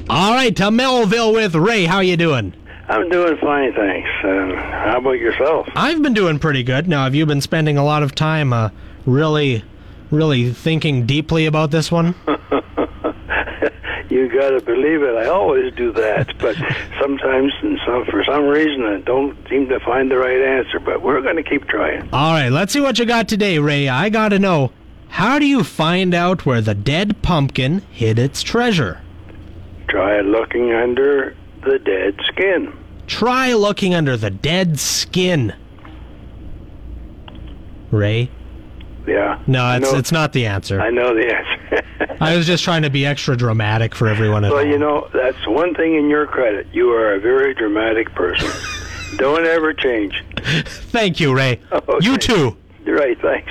All right, to Melville with Ray. How you doing? I'm doing fine, thanks. How about yourself? I've been doing pretty good. Now, have you been spending a lot of time really thinking deeply about this one? You gotta believe it. I always do that, but sometimes, for some reason, I don't seem to find the right answer. But we're gonna keep trying. All right, let's see what you got today, Ray. I gotta know, how do you find out where the dead pumpkin hid its treasure? Try looking under the dead skin. Try looking under the dead skin. Ray? Yeah. No, it's not the answer. I know the answer. I was just trying to be extra dramatic for everyone at home. Well, you know, that's one thing in your credit. You are a very dramatic person. Don't ever change. Thank you, Ray. Okay. You too. You're right, thanks.